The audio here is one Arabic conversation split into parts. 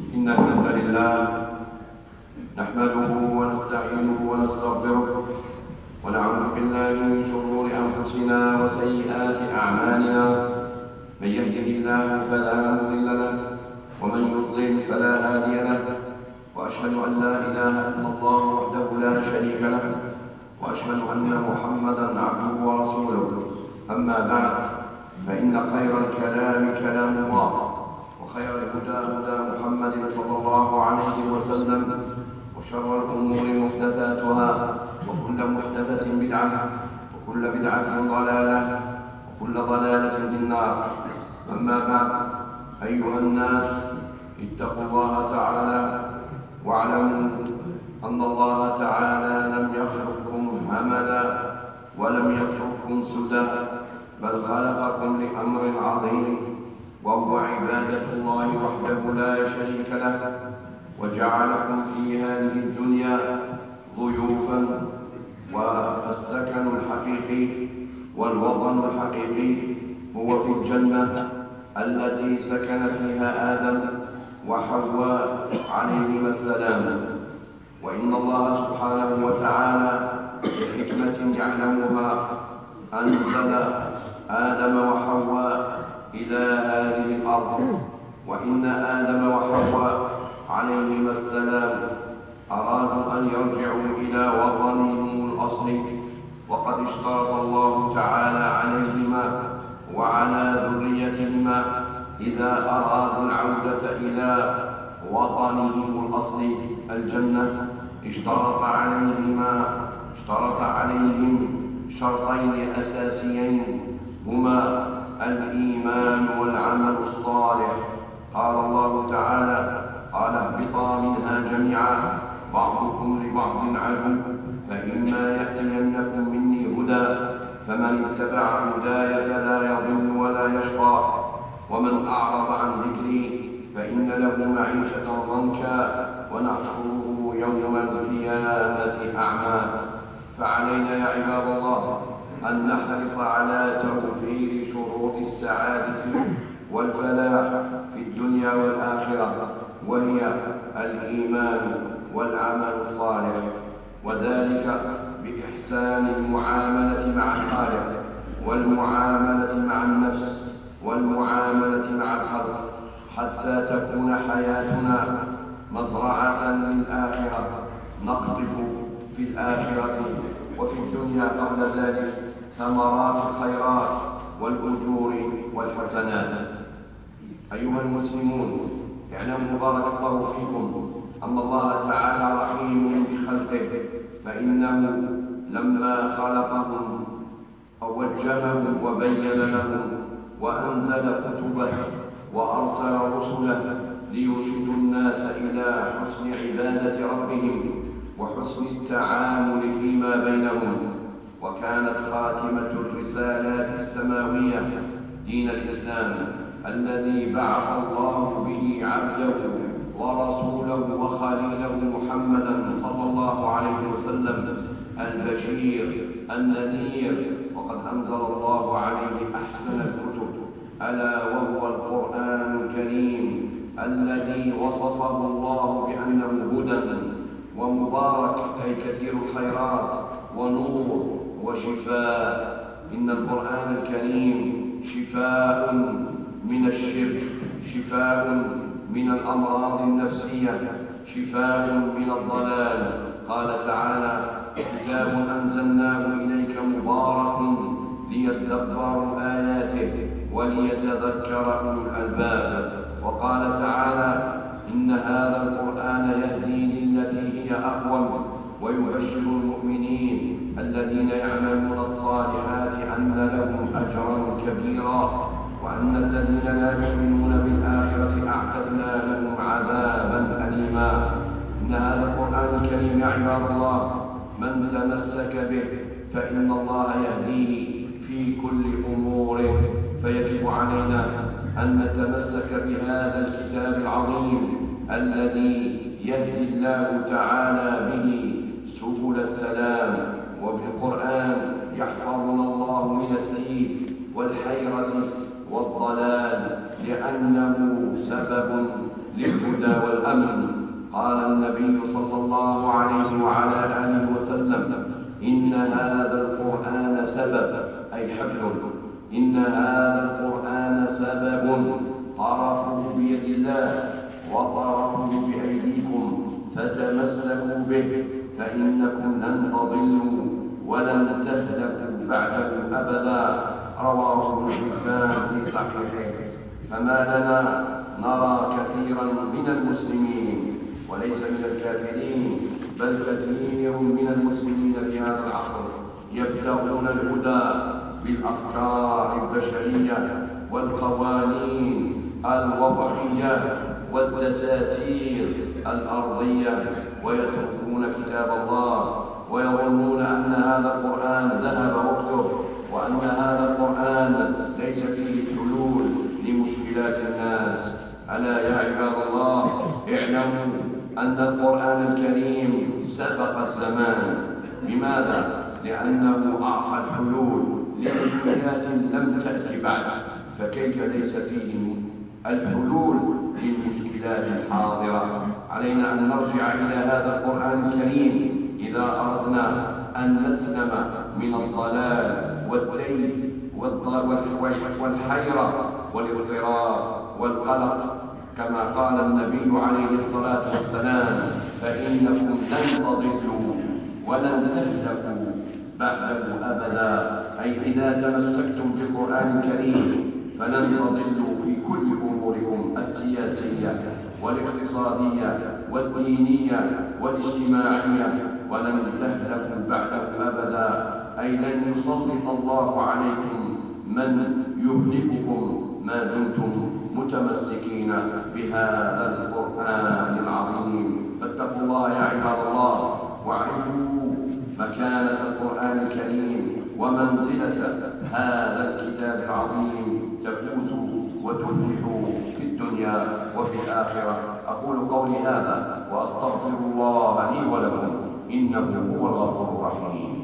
إن الحمد لله نحمده ونستعينه ونستغفره ونعوذ بالله من شرور أنفسنا وسيئات أعمالنا. من يهده الله فلا مضل له ومن يضلل فلا هادي له، وأشهد أن لا إله إلا الله وحده لا شريك له، وأشهد أن محمدًا عبده ورسوله. أما بعد، فإن خير الكلام كلام الله، وخير الهدى هدى محمد صلى الله عليه وسلم، وشر الأمور محدثاتها، وكل محدثة بدعة، وكل بدعة ضلالة، وكل ضلالة في النار. أما بعد، أيها الناس، اتقوا الله تعالى واعلموا أن الله تعالى لم يخلقكم هملا ولم يترككم سدى، بل خلقكم لأمر عظيم، وهو عبادة الله وحده لا شريك له، وجعلكم في هذه الدنيا ضيوفا. والسكن الحقيقي والوطن الحقيقي هو في الجنة التي سكن فيها آدم وحواء عليهما السلام. وإن الله سبحانه وتعالى بحكمة يعلمها أنزل آدم وحواء إلى هذه الأرض. وإن آدم وحواء عليهما السلام أرادوا أن يرجعوا إلى وطنهم الأصلي، وقد اشترط الله تعالى عليهما وعلى ذريتهما إذا أرادوا العودة إلى وطنهم الأصلي الجنة اشترط عليهم شرطين أساسيين، هما الإيمان والعمل الصالح. قال الله تعالى: قال اهبطا منها جميعا بعضكم لبعض عدو، فإما يأتينكم مني هدى فمن اتبع هداي فلا يضل ولا يشقى، ومن أعرض عن ذكري فإن له معيشة ضنكا ونحشره يوم القيامة أعمى. فعلينا يا عباد الله أن نحرص على توفير شروط السعادة والفلاح في الدنيا والآخرة، وهي الإيمان والعمل الصالح، وذلك بإحسان المعاملة مع الخالق، والمعاملة مع النفس، والمعاملة مع الخلق، حتى تكون حياتنا مزرعة للآخرة، نقطف في الآخرة وفي الدنيا قبل ذلك ثمرات الخيرات والأجور والحسنات. أيها المسلمون، اعلموا بارك الله فيكم أن الله تعالى رحيم بخلقه، فإنه لما خلقهم ووجههم وبين لهم وأنزل كتبه وأرسل رسله ليرشدوا الناس إلى حسن عبادة ربهم وحسن التعامل فيما بينهم. وكانت خاتمة الرسالات السماوية دين الإسلام الذي بعث الله به عبده ورسوله وخليله محمدا صلى الله عليه وسلم، البشير النذير. وقد أنزل الله عليه أحسن الكتب، ألا وهو القرآن الكريم الذي وصفه الله بأنه هدى ومبارك، أي كثير الخيرات ونور وشفاء. إن القرآن الكريم شفاء من الشرك، شفاء من الأمراض النفسية، شفاء من الضلال. قال تعالى: كتاب أنزلناه إليك مبارك ليدبروا آياته وليتذكر أولو الألباب. وقال تعالى: إن هذا القرآن يهدي للتي هي أقوم ويبشر المؤمنين الذين يعملون الصالحات أن لهم أجرا كبيرا، وأن الذين لا يؤمنون بالآخرة أعتدنا لهم عذابا أليما. إن هذا القرآن الكريم يا عباد الله من تمسك به فإن الله يهديه في كل أموره، فيجب علينا أن نتمسك بهذا الكتاب العظيم الذي يهدي الله تعالى به سبل السلام، وبالقرآن يحفظنا الله من التيه والحيرة والضلال، لأنه سبب للهدى والأمر. والأمن. قال النبي صلى الله عليه وعلى آله وسلم: إن هذا القرآن سبب، أي حبل، إن هذا القرآن سبب طرفه بيد الله وطرفه بأيديكم، فتمسكوا به فإنكم لن تضلوا ولن تهلكوا بعده أبدا. رواه ابن حبان في صحيحه. فما لنا نرى كثيرا من المسلمين، وليس من الكافرين، بل كثير من المسلمين في هذا العصر يبتغون الهدى بالأفكار البشرية والقوانين الوضعية والدساتير الأرضية، ويتركون كتاب الله ويظنون أن هذا القرآن ذهب وقته، وأن هذا القرآن ليس فيه حلول لمشكلات الناس. ألا يا عباد الله، اعلموا أن القرآن الكريم سبق الزمان. لماذا؟ لأنه أعطى الحلول لمشكلات لم تأتي بعد، فكيف ليس فيه الحلول للمشكلات الحاضرة؟ علينا أن نرجع إلى هذا القرآن الكريم إذا أردنا أن نسلم من الضلال والتيه والحيرة والاضطراب والقلق، كما قال النبي عليه الصلاة والسلام: فإنكم لن تضلوا ولن تهلكوا بعده أبدا. أي إذا تمسكتم بالقرآن الكريم فلن تضلوا في كل أموركم السياسية والاقتصادية والدينية والاجتماعية، ولن تهلكوا بعده أبدا. أي لن يسلط الله عليكم من يهلككم ما دمتم متمسكين بهذا القرآن العظيم. فاتقوا الله يا عباد الله، واعرفوا مكانة القرآن الكريم ومنزلة هذا الكتاب العظيم، تفوزوا وتفلحوا في الدنيا وفي الآخرة. أقول قولي هذا وأستغفر الله لي ولكم، إنه هو الغفور الرحيم.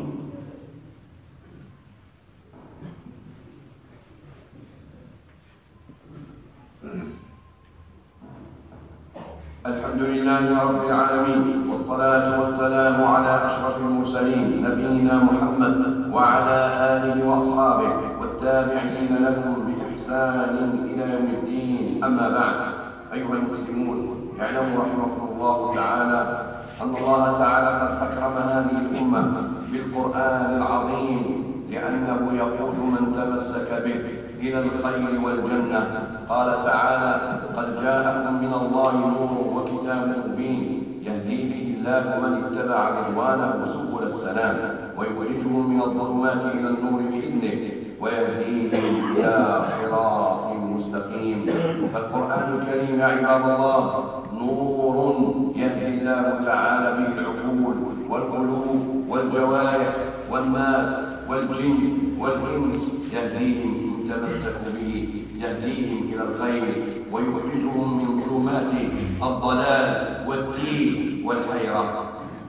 الحمد لله رب العالمين، والصلاة والسلام على أشرف المرسلين نبينا محمد وعلى آله وأصحابه والتابعين لهم بإحسان إلى يوم الدين. أما بعد، أيها المسلمون، اعلموا رحمكم الله تعالى أن الله تعالى قد أكرم هذه الأمة بالقرآن العظيم، لأنه يقود من تمسك به إلى الخير والجنة. قال تعالى: قد جاءكم من الله نور وكتاب مبين يهدي به الله من اتبع رضوانه سبل السلام ويخرجهم من الظلمات إلى النور بإذنه ويهديهم إلى صراط مستقيم. فالقرآن الكريم يا عباد الله نور يهدي الله تعالى به العقول والقلوب والجوارح والناس والجن والإنس، يهديهم إن تمسكوا به، يهديهم إلى الخير ويخرجهم من ظلمات الضلال والتيه والحيرة.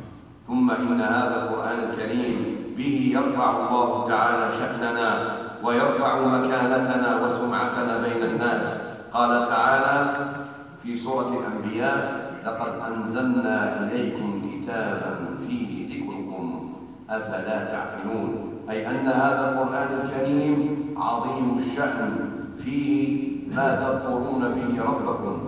ثم إن هذا القرآن الكريم به يرفع الله تعالى شأننا ويرفع مكانتنا وسمعتنا بين الناس. قال تعالى في سورة الأنبياء: لقد أنزلنا إليكم كتابا فيه ذكركم أفلا تعقلون. أي أن هذا القرآن الكريم عظيم الشأن، فيه ما تذكرون به ربكم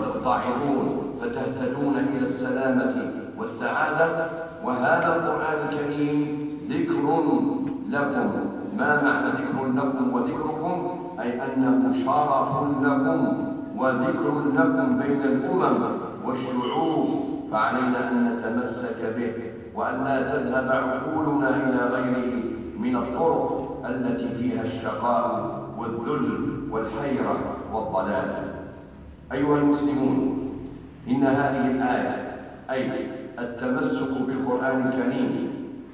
وتتعظون فتهتدون إلى السلامة والسعادة. وهذا القرآن الكريم ذكر لكم. ما معنى ذكر لكم وذكركم؟ أي أنه شرف لكم وذكر لكم بين الأمم والشعوب، فعلينا أن نتمسك به وأن لا تذهب عقولنا إلى غيره من الطرق التي فيها الشقاء والذل والحيرة والضلال. أيها المسلمون، إن هذه الآية أي التمسك بالقرآن الكريم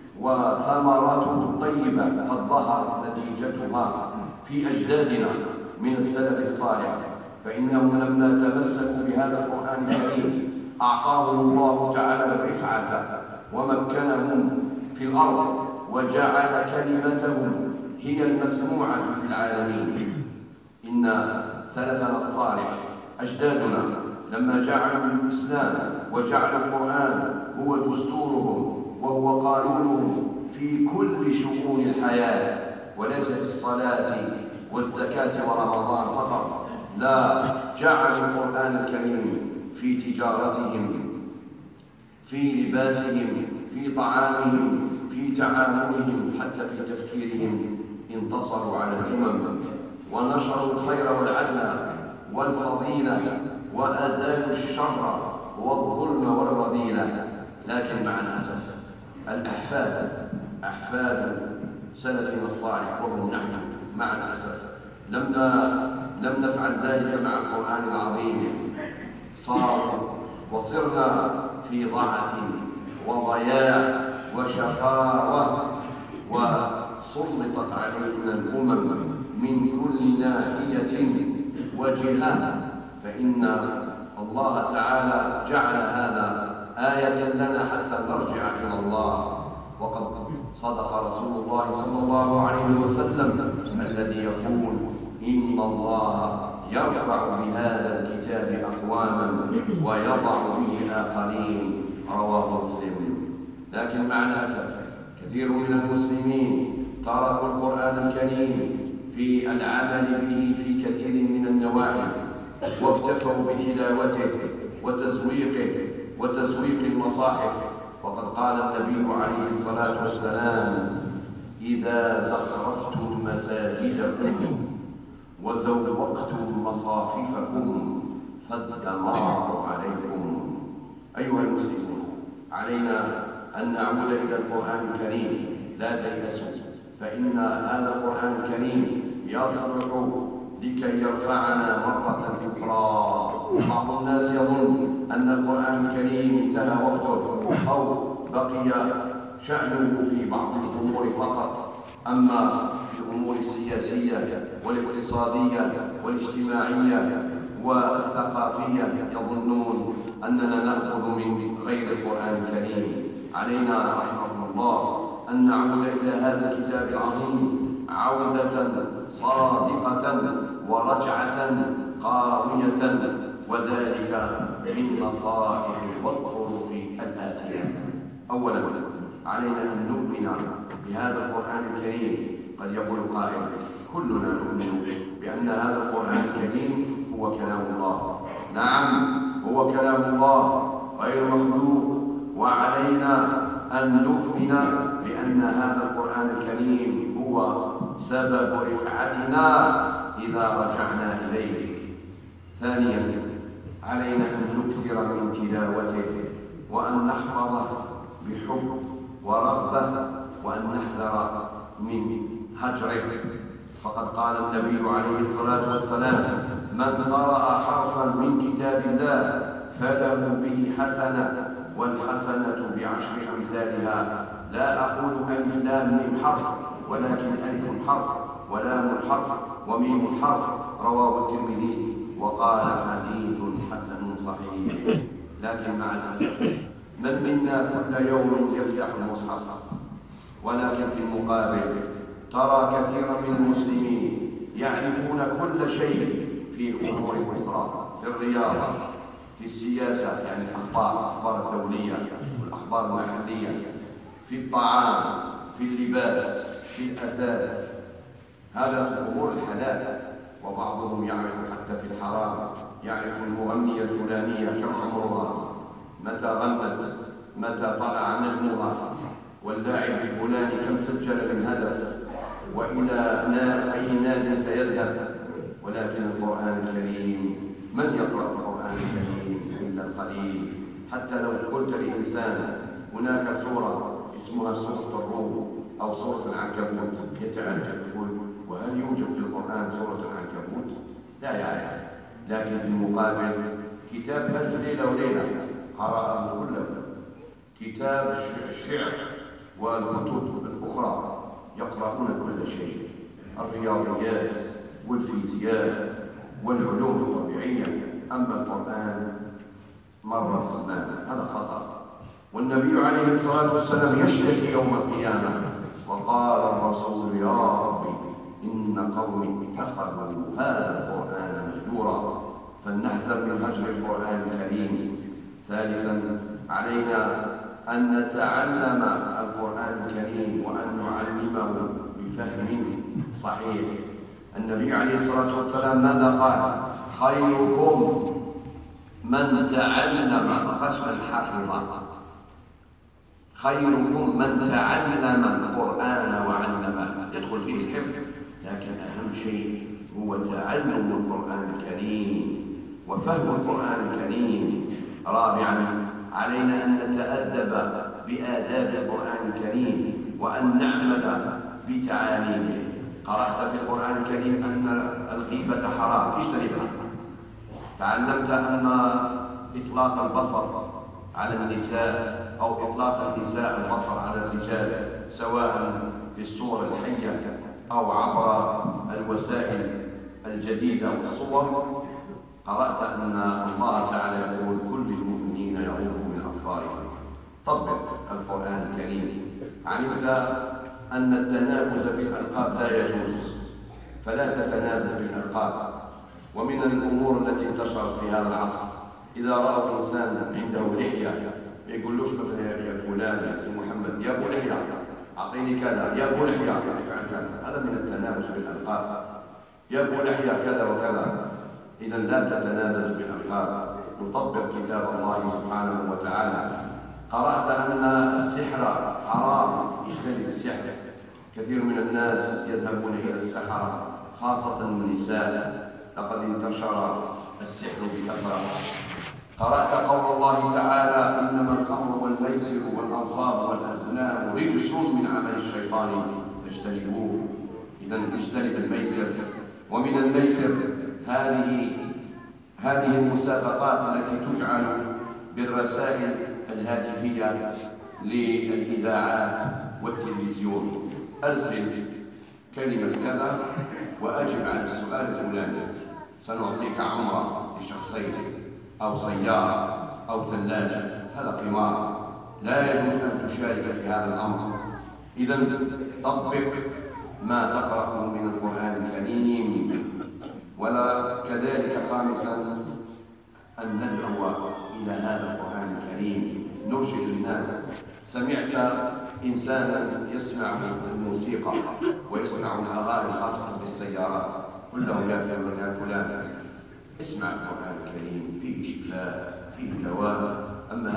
وثمرته الطيبة قد ظهرت نتيجتها في أجدادنا من السلف الصالح، فإنهم لما تمسكوا بهذا القرآن الكريم أعطاهم الله تعالى الرفعة ومكنهم في الأرض وجعل كلمتهم هي المسموعة في العالمين. إن سلفنا الصالح أجدادنا لما جعلوا الإسلام وجعلوا القرآن هو دستورهم وهو قانونهم في كل شؤون الحياة، وليس في الصلاة والزكاة ورمضان فقط، لا، جعلوا القرآن الكريم في تجارتهم، في لباسهم، في طعامهم، في تعاملهم، حتى في تفكيرهم. انتصروا على الأمم ونشروا الخير والعدل والفضيلة وأزالوا الشر والظلم والرذيلة. لكن مع الأسف أحفاد سلفنا الصالح وهم نحن مع الأسف لم نفعل ذلك مع القرآن العظيم، وصرنا في ضعة وضياع وشقاوة، وسلطت علينا الأمم من كل ناحية وجهة. فإن الله تعالى جعل هذا آية لنا حتى نرجع إلى الله، وقد صدق رسول الله صلى الله عليه وسلم الذي يقول: إن الله يرفع بهذا الكتاب أقواما ويضع به آخرين، رواه مسلم. لكن مع الأسف كثير من المسلمين تركوا القرآن الكريم في العمل به في كثير من النواحي، واكتفوا بتلاوته وتزويق المصاحف. وقد قال النبي عليه الصلاة والسلام: إذا زخرفتم مساجدكم وزوقتم مصاحفكم فالدمار عليكم. أيها المسلمون، علينا أن نعود إلى القرآن الكريم، لا تيأسوا، فإن هذا القرآن الكريم يصلح لكي يرفعنا مرة أخرى. بعض الناس يظن أن القرآن الكريم انتهى وقته أو بقي شأنه في بعض الأمور فقط، أما في الأمور السياسية والاقتصادية والاجتماعية والثقافية يظنون أننا نأخذ من غير القرآن الكريم. علينا رحمه الله أن نعود إلى هذا الكتاب العظيم عودة صادقة ورجعة قاوية، وذلك بالنصائح والطرق الآتية. أولا، علينا أن نؤمن بهذا القرآن الكريم. قد يقول قائل: كلنا نؤمن بأن هذا القرآن الكريم هو كلام الله. نعم، هو كلام الله غير مخلوق، وعلينا أن نؤمن بأن هذا القرآن الكريم هو سبب رفعتنا إذا رجعنا إليه. ثانيا، علينا أن نكثر من تلاوته وأن نحفظه بحب ورغبة، وأن نحذر من هجره. فقد قال النبي عليه الصلاة والسلام: من قرأ حرفا من كتاب الله فله به حسنة، والحسنة بعشر أمثالها. لا أقول ألف لام ميم حرف، ولكن ألف حرف ولام حرف وميم حرف، رواه الترمذي وقال: حديث حسن صحيح. لكن مع الأسف من منا كل يوم يفتح المصحف؟ ولكن في المقابل ترى كثيرا من المسلمين يعرفون كل شيء في أمور أخرى، في الرياضة، في السياسة، يعني الأخبار الدولية والأخبار المحلية، في الطعام، في اللباس، في الأثاث. هذا في الأمور الحلال. وبعضهم يعرف حتى في الحرام، يعرف المغنية الفلانية كم عمرها، متى غنت، متى طلع نجمها، واللاعب الفلاني كم سجل من هدف، وإلى أي نادي سيذهب. ولكن القرآن الكريم، من يقرأ القرآن الكريم إلا القليل؟ حتى لو قلت لإنسان هناك سورة اسمها سورة الروم أو سورة العنكبوت، يتعجب، يقول: وهل يوجد في القرآن سورة العنكبوت؟ لا يعرف. لكن في المقابل كتاب ألف ليلة وليلة قرأه كله، كتاب الشعر والكتب الأخرى يقرؤون كل شيء، الرياضيات والفيزياء والعلوم الطبيعية. أما القرآن مر في الزمان، هذا خطأ. والنبي عليه الصلاة والسلام يشتكي يوم القيامة وقال الرسول: يا ربي إن قومي اتخذوا هذا القرآن مهجورا. فلنحذر من هجر القرآن الكريم. ثالثا، علينا أن نتعلم القرآن الكريم وأن نعلمه بفهم صحيح. النبي عليه الصلاة والسلام ماذا قال؟ خيركم من تعلم، ما قالش من حفظ، خيركم من تعلم القرآن وعلمه، يدخل فيه الحفظ، لكن أهم شيء هو تعلم القرآن الكريم وفهم القرآن الكريم. رابعا، علينا أن نتأدب بآداب القرآن الكريم وأن نعمل بتعاليمه. قرأت في القرآن الكريم أن الغيبة حرام، اجتنبها. تعلمت أن إطلاق البصر على النساء أو إطلاق النساء البصر على الرجال سواء في الصور الحية أو عبر الوسائل الجديدة والصور. قرأت أن الله تعالى يقول كل المؤمنين يغضوا من أبصارهم. طبق القرآن الكريم. علمت أن التنابز بالألقاب لا يجوز، فلا تتنابز بالألقاب. ومن الأمور التي انتشرت في هذا العصر إذا رأوا إنسان عنده لحية يقولوش مثلا يا فلان يا سي محمد يا أبو لحية أعطيني كذا، يا أبو لحية افعل كذا. هذا من التنابز بالألقاب. يا أبو لحية كذا وكذا. إذا لا تتنابز بالألقاب، نطبق كتاب الله سبحانه وتعالى. قرأت أن السحر حرام، اجتنب السحر. كثير من الناس يذهبون إلى السحرة خاصة النساء، لقد انتشر السحر بكثرة. قرأت قول الله تعالى إنما الخمر والميسر والأنصاب والأزلام رجس من عمل الشيطان فاجتنبوه. إذا اجتنب الميسر. ومن الميسر هذه المسابقات التي تجعل بالرسائل الهاتفية للإذاعات والتلفزيون. أرسل كلمة كذا وأجب على السؤال الفلاني، سنعطيك عمرة لشخصين أو سيارة أو ثلاجة. هذا قمار، لا يجوز أن تشارك في هذا الأمر. إذا طبق ما تقرأه من القرآن الكريم. ولا كذلك خامسا أن ندعو إلى هذا القرآن الكريم، نرشد الناس. سمعت إنسانا يسمع الموسيقى ويسمع الأغاني خاصة بالسيارات، قل له يا فلان اسمع القرآن الكريم، فيه شفاء، فيه دواء. أما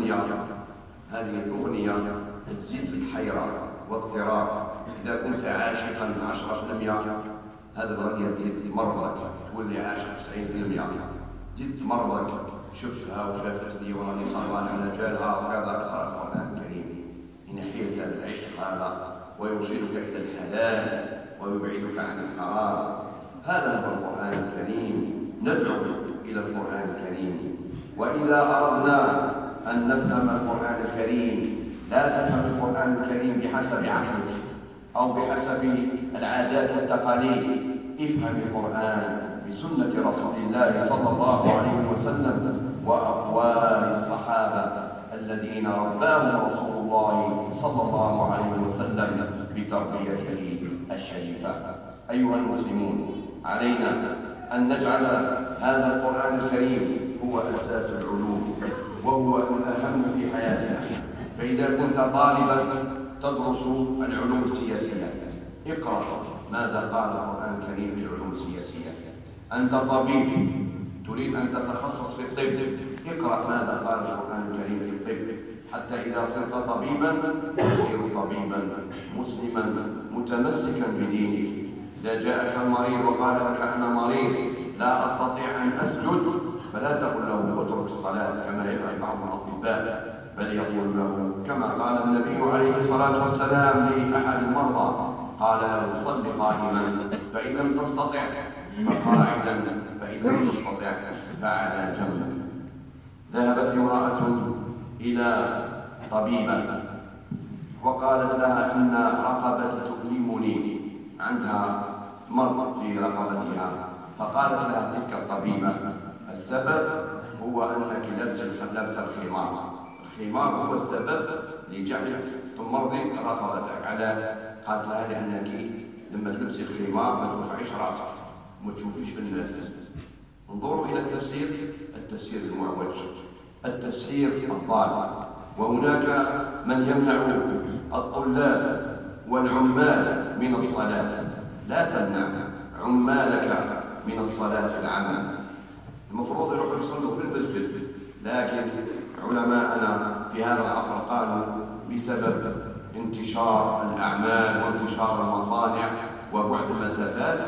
هذه الأغنية تزيد الحيرة واضطراب. إذا كنت عاشقا 10%، هذا الأغنية تزيد تمرضك، تولي عاشق 90%، تزيد تمرضك. شفتها وشافت لي وراني صعبان على جالها وكذا. اقرأ القرآن الكريم ينحيك هذا العشق هذا ويرشدك إلى الحلال ويبعدك عن الحرام. هذا هو القرآن الكريم. ندعو إلى القرآن الكريم. وإذا أردنا أن نفهم القرآن الكريم لا تفهم القرآن الكريم بحسب عقلك أو بحسب العادات والتقاليد. افهم القرآن بسنة رسول الله صلى الله عليه وسلم وأقوال الصحابة الذين رباهم رسول الله صلى الله عليه وسلم بتربيته الشريفة. أيها المسلمون، علينا أن نجعل هذا القرآن الكريم هو أساس العلوم وهو الأهم في حياتنا. فإذا كنت طالبا تدرس العلوم السياسية، اقرأ ماذا قال القرآن الكريم في العلوم السياسية. أنت طبيب تريد أن تتخصص في الطب، اقرأ ماذا قال القرآن الكريم في الطب، حتى إذا صرت طبيبا تصير طبيبا مسلما متمسكا بدينك. إذا جاءك المريض وقال لك أنا مريض لا أستطيع أن أسجد، فلا تقل له اترك الصلاة كما يفعل بعض الأطباء، بل يقول له كما قال النبي عليه الصلاة والسلام لأحد المرضى، قال له صل قائما فإن لم تستطع فقاعدا فإن لم تستطع فعلى جنب. ذهبت امرأة إلى طبيبة وقالت لها إن رقبتي تؤلمني، عندها مرض في رقبتها. فقالت لها تلك الطبيبة السبب هو أنك لابس الخمار. الخمار هو السبب لجعلك تمرضي رقبتك. قالت لها لأنك لما تلبسي الخمار ما ترفعيش راسك وما تشوفيش في الناس. انظروا إلى التفسير المعوج، التفسير الضال. وهناك من يمنع الطلاب والعمال من الصلاة. لا تمنع عمالك من الصلاة في العمل، المفروض يروحوا يصلوا في المسجد، لكن علماءنا في هذا العصر قالوا بسبب انتشار الأعمال وانتشار المصانع وبعد المسافات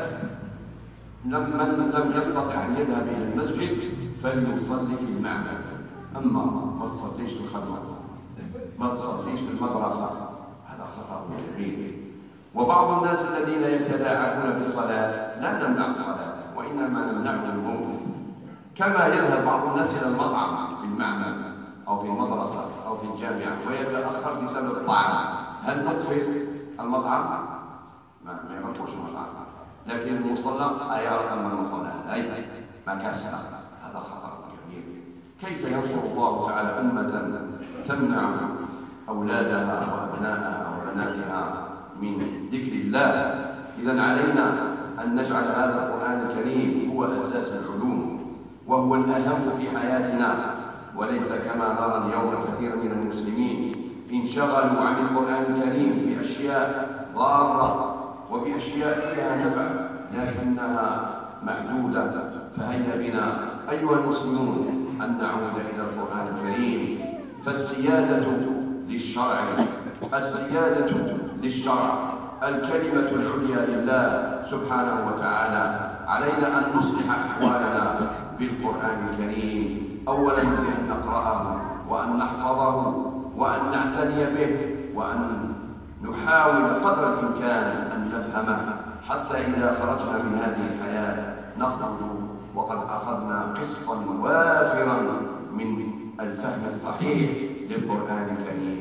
من لم يستطع أن يذهب إلى المسجد فليصلي في المعمل. أما ما تصليش في الخدمة، ما تصليش في المدرسة، هذا خطأ كبير. وبعض الناس الذين يتلاعبون بالصلاة لا نمنع الصلاة، وإنما نمنعهم هم، كما يذهب بعض الناس إلى المطعم في المعمل أو في المدرسة أو في الجامعة ويتأخر بسبب الطعام. هل نقفل المطعم؟ ما يمكنش المطعم، لكن المصلى يعرف أن المصلى أي مكاسب، هذا خطر كبير. كيف ينصر الله تعالى أمة تمنع أولادها وأبنائها وبناتها من ذكر الله؟ إذن علينا أن نجعل هذا القرآن الكريم هو أساس العلوم وهو الأهم في حياتنا، وليس كما نرى اليوم كثير من المسلمين انشغلوا عن القرآن الكريم بأشياء ضارة وبأشياء فيها نفع لكنها محدودة. فهيا بنا أيها المسلمون أن نعود إلى القرآن الكريم، فالسيادة للشرع، السيادة للشرع، الكلمة العليا لله سبحانه وتعالى. علينا أن نصلح أحوالنا بالقرآن الكريم، أولا بأن نقرأه وأن نحفظه وأن نعتني به وأن نحاول قدر الإمكان أن نفهمه، حتى إذا خرجنا من هذه الحياة نخرج وقد أخذنا قسطا وافرا من الفهم الصحيح للقرآن الكريم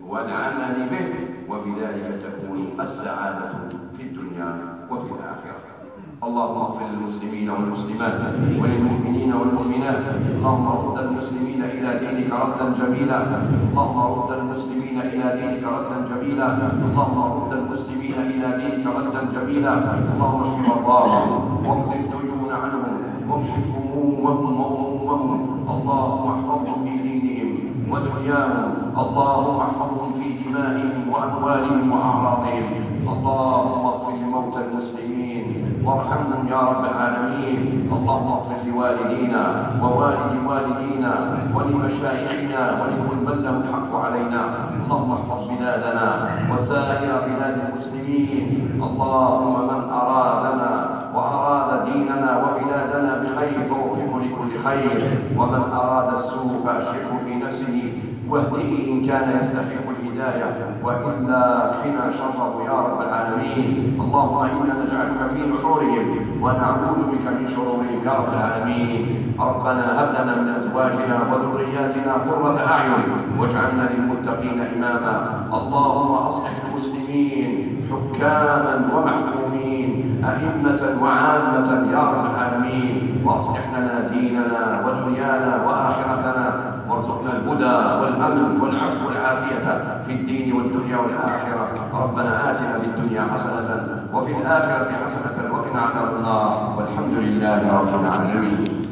والعمل به، وبذلك تكون السعادة في الدنيا وفي الآخرة. اللهم اغفر للمسلمين والمسلمات وللمؤمنين والمؤمنات. اللهم رد المسلمين إلى دينك ردا جميلا. اللهم رد المسلمين إلى دينك ردا جميلا. اللهم رد المسلمين إلى دينك ردا جميلا. اللهم اشف مرضاهم واقض الديون عنهم واكشف همومهم وغمومهم. اللهم احفظهم في دينهم ودنياهم. اللهم احفظهم في دمائهم وأموالهم وأعراضهم. اللهم اغفر لموتى المسلمين وارحمهم يا رب العالمين. اللهم اغفر لوالدينا ووالد والدينا ولمشايخنا ولكل من له الحق علينا. اللهم احفظ بلادنا وسائر بلاد المسلمين. اللهم من أرادنا وأراد ديننا وبلادنا بخير فوفقه لكل خير، ومن أراد السوء فأشركه في نفسه واهده إن كان يستحق الهداية، وإلا اكفنا شره يا رب العالمين. اللهم إنا نجعلك في نحورهم ونعوذ بك من شرورهم يا رب العالمين. ربنا هب لنا من أزواجنا وذرياتنا قرة أعين واجعلنا للمتقين إماما. اللهم أصلح المسلمين حكاما ومحكومين، أئمة وعامة يا رب العالمين، وأصلح لنا ديننا ودنيانا وآخرتنا، وارزقنا الهدى والأمن والعفو والعافية في الدين والدنيا والآخرة. ربنا آتنا في الدنيا حسنة وفي الآخرة حسنة وقنا عذاب النار، والحمد لله رب العالمين.